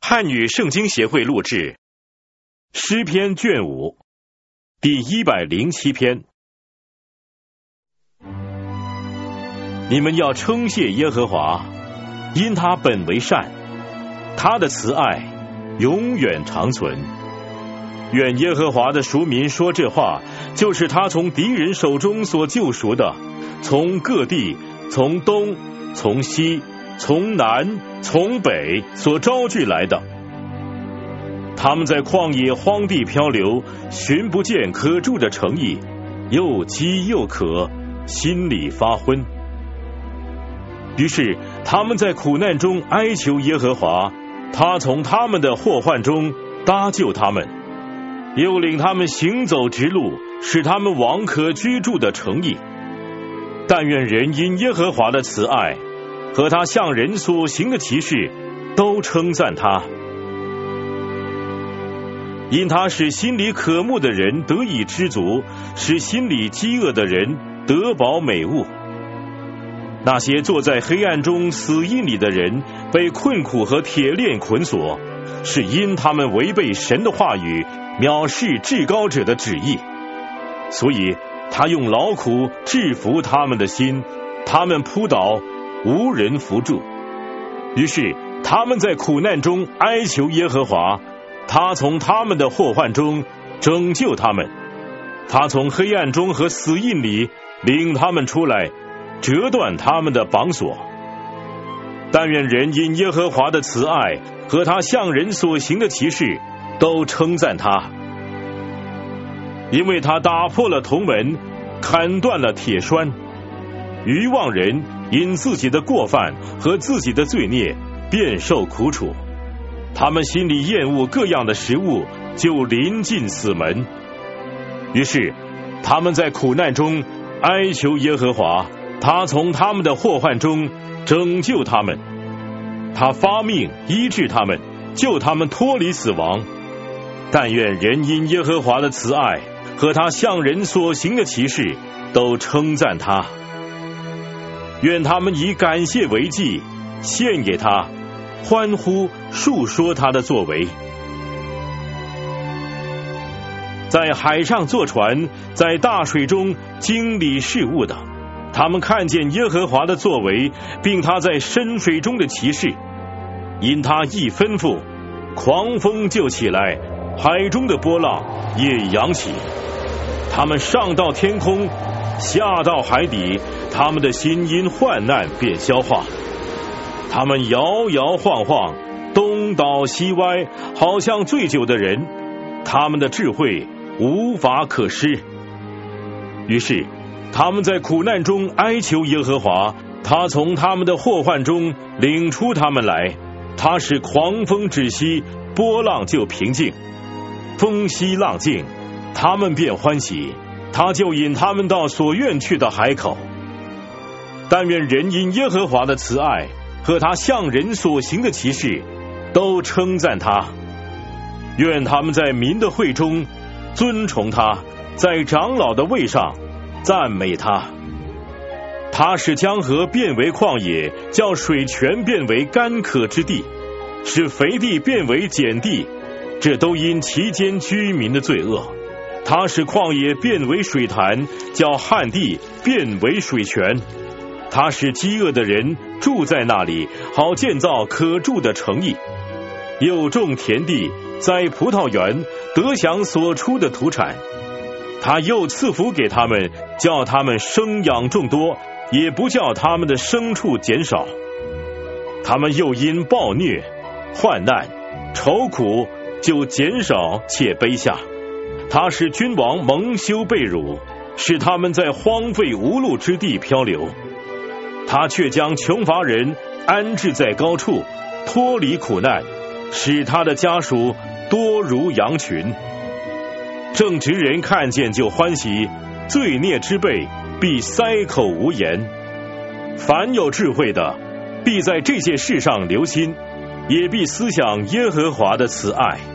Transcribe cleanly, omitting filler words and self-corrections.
汉语圣经协会录制诗篇卷5第107篇。你们要称谢耶和华，因他本为善，他的慈爱永远长存。愿耶和华的赎民说这话，就是他从敌人手中所救赎的，从各地，从东，从西，从南，从北所招聚来的。他们在旷野荒地漂流，寻不见可住的城邑，又饥又渴，心里发昏。于是他们在苦难中哀求耶和华，他从他们的祸患中搭救他们，又领他们行走直路，使他们往可居住的城邑。但愿人因耶和华的慈爱和他向人所行的奇事都称赞他，因他使心里渴慕的人得以知足，使心里饥饿的人得饱美物。那些坐在黑暗中死荫里的人被困苦和铁链捆锁，是因他们违背神的话语，藐视至高者的旨意。所以他用劳苦制服他们的心，他们扑倒，无人扶助。于是他们在苦难中哀求耶和华，他从他们的祸患中拯救他们，他从黑暗中和死荫里领他们出来，折断他们的绑索。但愿人因耶和华的慈爱和他向人所行的奇事都称赞他，因为他打破了铜门，砍断了铁栓。愚妄人因自己的过犯和自己的罪孽便受苦楚，他们心里厌恶各样的食物，就临近死门。于是他们在苦难中哀求耶和华，他从他们的祸患中拯救他们，他发命医治他们，救他们脱离死亡。但愿人因耶和华的慈爱和他向人所行的奇事都称赞他。愿他们以感谢为祭，献给他，欢呼述说他的作为。在海上坐船，在大水中经理事务的，他们看见耶和华的作为，并他在深水中的奇事。因他一吩咐，狂风就起来，海中的波浪也扬起。他们上到天空，下到海底，他们的心因患难便消化。他们摇摇晃晃，东倒西歪，好像醉酒的人，他们的智慧无法可施。于是他们在苦难中哀求耶和华，他从他们的祸患中领出他们来，他使狂风止息，波浪就平静。风息浪静，他们便欢喜，他就引他们到所愿去的海口。但愿人因耶和华的慈爱和他向人所行的奇事都称赞他。愿他们在民的会中尊崇他，在长老的位上赞美他。他使江河变为旷野，叫水泉变为干渴之地，使肥地变为碱地，这都因其间居民的罪恶。他使旷野变为水潭，叫旱地变为水泉。他使饥饿的人住在那里，好建造可住的城邑，又种田地，栽葡萄园，得享所出的土产。他又赐福给他们，叫他们生养众多，也不叫他们的牲畜减少。他们又因暴虐、患难、愁苦，就减少且卑下。他使君王蒙羞被辱，使他们在荒废无路之地漂流。他却将穷乏人安置在高处，脱离苦难，使他的家属多如羊群。正直人看见就欢喜，罪孽之辈必塞口无言。凡有智慧的，必在这些事上留心，也必思想耶和华的慈爱。